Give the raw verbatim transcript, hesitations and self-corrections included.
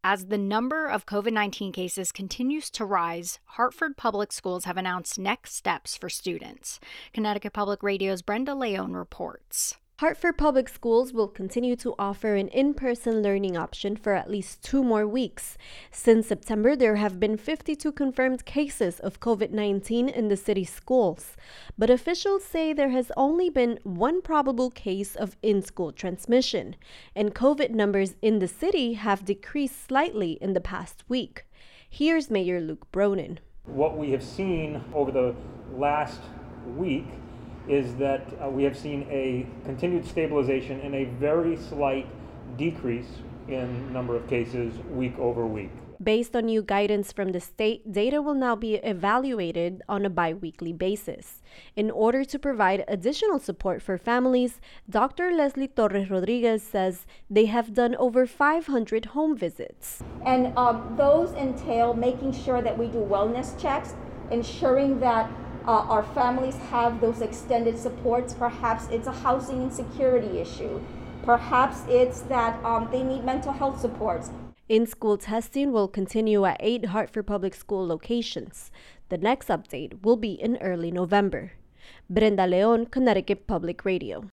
As the number of COVID nineteen cases continues to rise, Hartford Public Schools have announced next steps for students. Connecticut Public Radio's Brenda Leon reports. Hartford Public Schools will continue to offer an in-person learning option for at least two more weeks. Since September, there have been fifty-two confirmed cases of COVID nineteen in the city's schools. But officials say there has only been one probable case of in-school transmission, and COVID numbers in the city have decreased slightly in the past week. Here's Mayor Luke Bronin. What we have seen over the last week is that uh, we have seen a continued stabilization and a very slight decrease in number of cases week over week. Based on new guidance from the state, data will now be evaluated on a bi-weekly basis. In order to provide additional support for families, Doctor Leslie Torres Rodriguez says they have done over five hundred home visits. And um, those entail making sure that we do wellness checks, ensuring that Uh, our families have those extended supports. Perhaps it's a housing insecurity issue. Perhaps it's that um, they need mental health supports. In-school testing will continue at eight Hartford Public School locations. The next update will be in early November. Brenda Leon, Connecticut Public Radio.